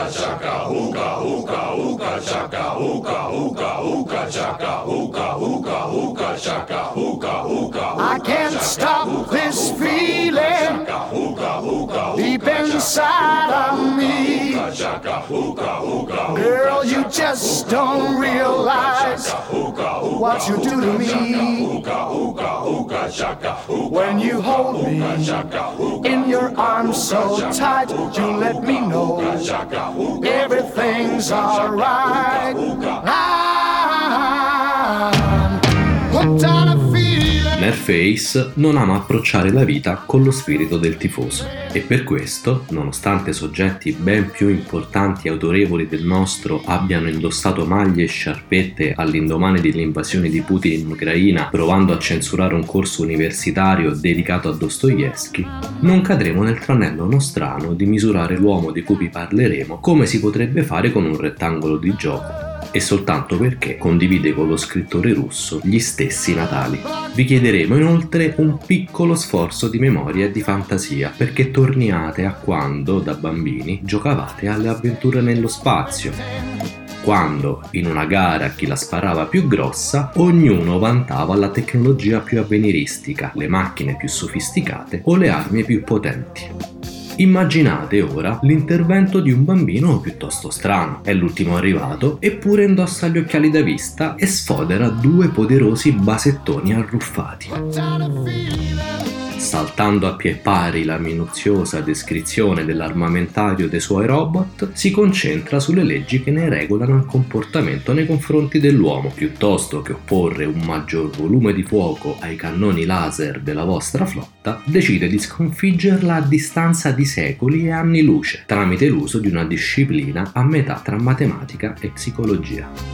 I can't stop this feeling deep inside of me. Girl, you just don't realize what you do to me. When you hold me in your arms so tight, you let me know everything's alright. I'm hooked on a feeling. Nerface non ama approcciare la vita con lo spirito del tifoso e per questo, nonostante soggetti ben più importanti e autorevoli del nostro abbiano indossato maglie e sciarpette all'indomani dell'invasione di Putin in Ucraina provando a censurare un corso universitario dedicato a Dostoevskij, non cadremo nel tranello nostrano di misurare l'uomo di cui vi parleremo come si potrebbe fare con un rettangolo di gioco, e soltanto perché condivide con lo scrittore russo gli stessi natali. Vi chiederemo inoltre un piccolo sforzo di memoria e di fantasia perché torniate a quando, da bambini, giocavate alle avventure nello spazio. Quando, in una gara a chi la sparava più grossa, ognuno vantava la tecnologia più avveniristica, le macchine più sofisticate o le armi più potenti. Immaginate ora l'intervento di un bambino piuttosto strano. È l'ultimo arrivato, eppure indossa gli occhiali da vista e sfodera due poderosi basettoni arruffati. Saltando a pie pari la minuziosa descrizione dell'armamentario dei suoi robot, si concentra sulle leggi che ne regolano il comportamento nei confronti dell'uomo. Piuttosto che opporre un maggior volume di fuoco ai cannoni laser della vostra flotta, decide di sconfiggerla a distanza di secoli e anni luce, tramite l'uso di una disciplina a metà tra matematica e psicologia.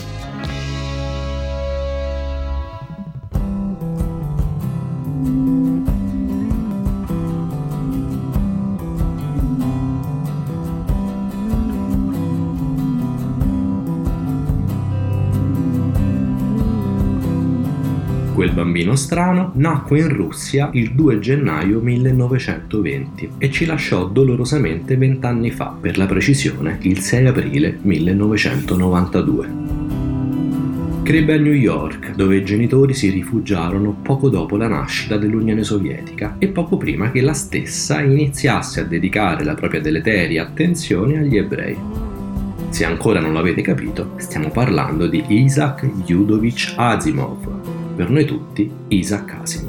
Quel bambino strano nacque in Russia il 2 gennaio 1920 e ci lasciò dolorosamente 20 anni fa, per la precisione il 6 aprile 1992. Crebbe a New York, dove i genitori si rifugiarono poco dopo la nascita dell'Unione Sovietica e poco prima che la stessa iniziasse a dedicare la propria deleteria attenzione agli ebrei. Se ancora non l'avete capito, stiamo parlando di Isaac Yudovic Asimov. Per noi tutti, Isaac Asimov.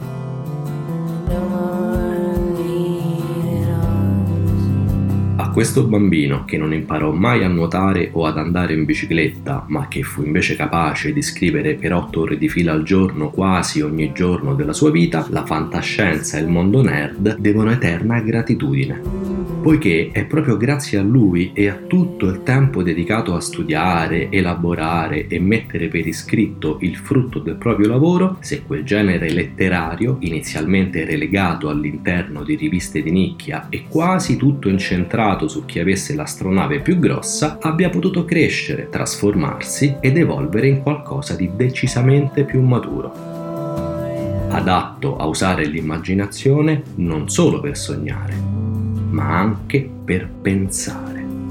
A questo bambino, che non imparò mai a nuotare o ad andare in bicicletta, ma che fu invece capace di scrivere per 8 ore di fila al giorno quasi ogni giorno della sua vita, la fantascienza e il mondo nerd devono eterna gratitudine. Poiché è proprio grazie a lui e a tutto il tempo dedicato a studiare, elaborare e mettere per iscritto il frutto del proprio lavoro, se quel genere letterario, inizialmente relegato all'interno di riviste di nicchia e quasi tutto incentrato su chi avesse l'astronave più grossa, abbia potuto crescere, trasformarsi ed evolvere in qualcosa di decisamente più maturo. Adatto a usare l'immaginazione non solo per sognare, ma anche per pensare.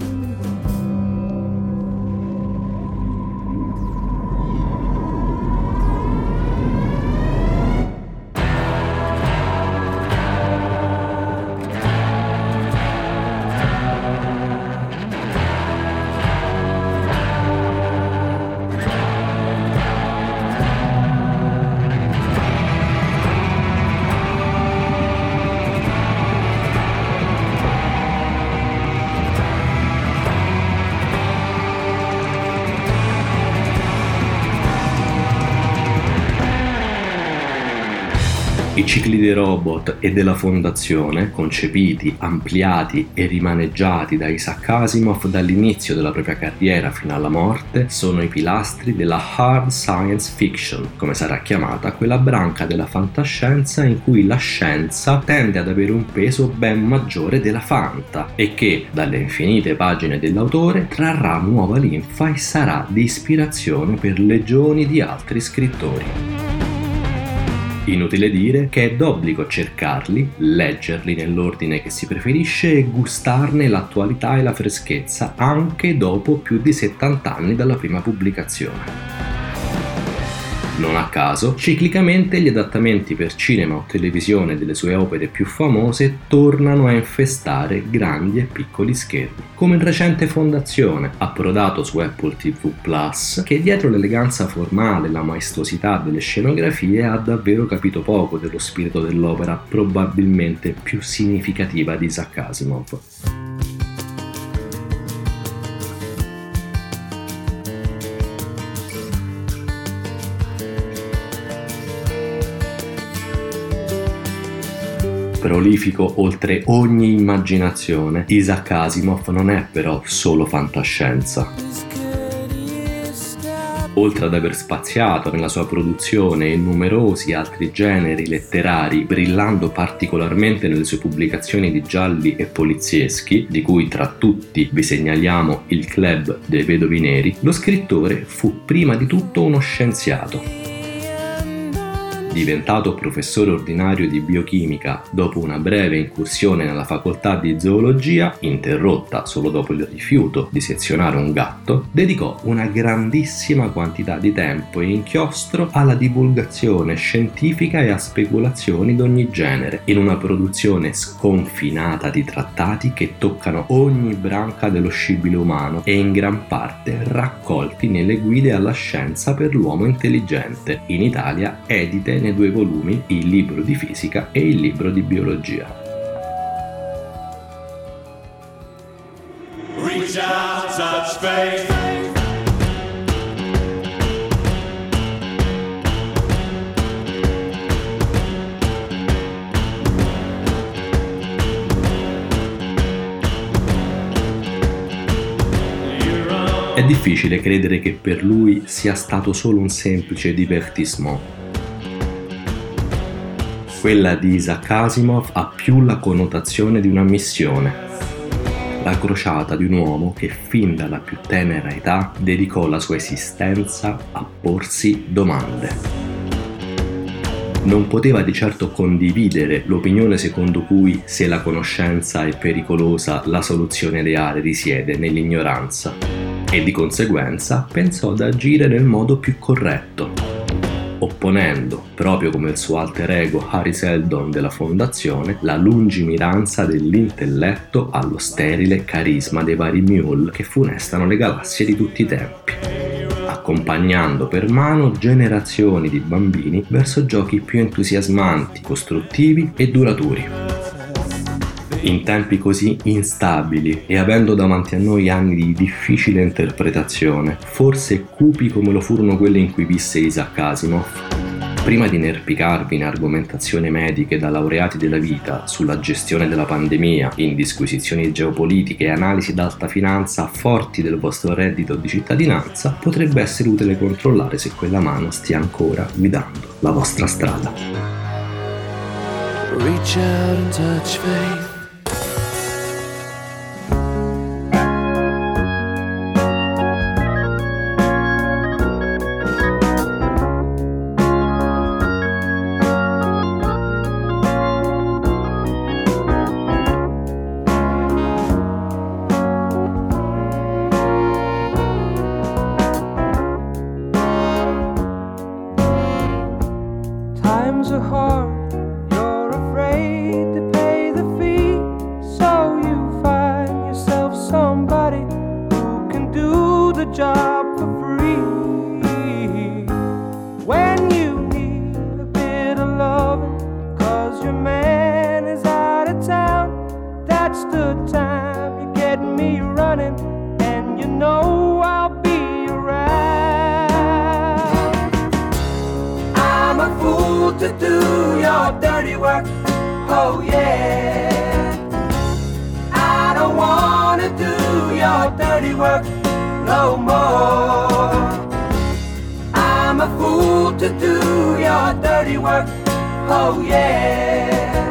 I cicli dei robot e della fondazione, concepiti, ampliati e rimaneggiati da Isaac Asimov dall'inizio della propria carriera fino alla morte, sono i pilastri della hard science fiction, come sarà chiamata quella branca della fantascienza in cui la scienza tende ad avere un peso ben maggiore della fanta e che, dalle infinite pagine dell'autore, trarrà nuova linfa e sarà di ispirazione per legioni di altri scrittori. Inutile dire che è d'obbligo cercarli, leggerli nell'ordine che si preferisce e gustarne l'attualità e la freschezza anche dopo più di 70 anni dalla prima pubblicazione. Non a caso, ciclicamente gli adattamenti per cinema o televisione delle sue opere più famose tornano a infestare grandi e piccoli schermi, come il recente Fondazione, approdato su Apple TV Plus, che dietro l'eleganza formale e la maestosità delle scenografie ha davvero capito poco dello spirito dell'opera probabilmente più significativa di Isaac Asimov. Prolifico oltre ogni immaginazione, Isaac Asimov non è però solo fantascienza. Oltre ad aver spaziato nella sua produzione in numerosi altri generi letterari, brillando particolarmente nelle sue pubblicazioni di gialli e polizieschi, di cui tra tutti vi segnaliamo Il Club dei Vedovi Neri, lo scrittore fu prima di tutto uno scienziato. Diventato professore ordinario di biochimica dopo una breve incursione nella facoltà di zoologia, interrotta solo dopo il rifiuto di sezionare un gatto, dedicò una grandissima quantità di tempo e inchiostro alla divulgazione scientifica e a speculazioni d'ogni genere, in una produzione sconfinata di trattati che toccano ogni branca dello scibile umano e in gran parte raccolti nelle guide alla scienza per l'uomo intelligente, in Italia edite nei 2 volumi, il libro di fisica e il libro di biologia. Reach out, touch faith. È difficile credere che per lui sia stato solo un semplice divertissement. Quella di Isaac Asimov ha più la connotazione di una missione, la crociata di un uomo che fin dalla più tenera età dedicò la sua esistenza a porsi domande. Non poteva di certo condividere l'opinione secondo cui se la conoscenza è pericolosa, la soluzione reale risiede nell'ignoranza, e di conseguenza pensò ad agire nel modo più corretto, opponendo, proprio come il suo alter ego Hari Seldon della Fondazione, la lungimiranza dell'intelletto allo sterile carisma dei vari mule che funestano le galassie di tutti i tempi, accompagnando per mano generazioni di bambini verso giochi più entusiasmanti, costruttivi e duraturi. In tempi così instabili e avendo davanti a noi anni di difficile interpretazione, forse cupi come lo furono quelli in cui visse Isaac Asimov, prima di inerpicarvi in argomentazioni mediche da laureati della vita sulla gestione della pandemia, in disquisizioni geopolitiche e analisi d'alta finanza forti del vostro reddito di cittadinanza, potrebbe essere utile controllare se quella mano stia ancora guidando la vostra strada. Reach out and touch faith. Times are hard, you're afraid to pay the fee, so you find yourself somebody who can do the job for free. When you need a bit of loving, 'cause your man is out of town, that's the time you get me running, and you know I'll be around. I'm a fool to do your dirty work, oh yeah. I don't wanna do your dirty work no more. I'm a fool to do your dirty work, oh yeah.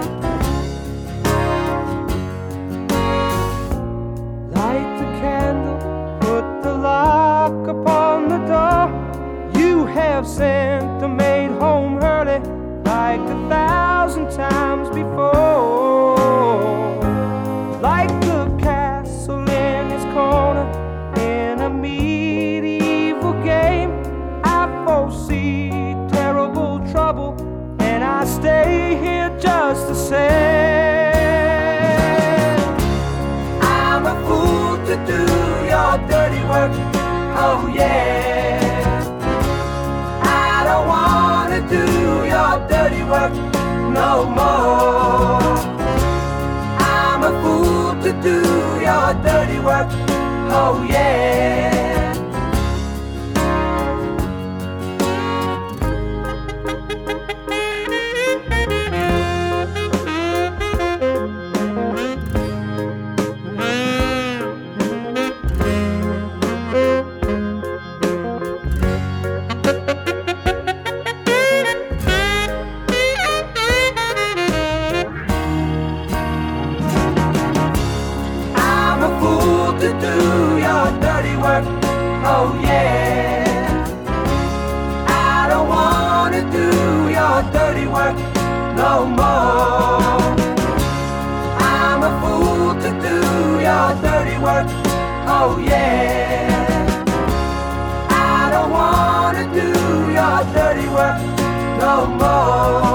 Light the candle, put the lock upon the door. You have sent the maid home early, a fool to do your dirty work. Oh yeah. I don't wanna do your dirty work no more. I'm a fool to do your dirty work. Oh yeah. To do your dirty work, oh yeah. I don't wanna do your dirty work no more. I'm a fool to do your dirty work, oh yeah. I don't wanna do your dirty work no more.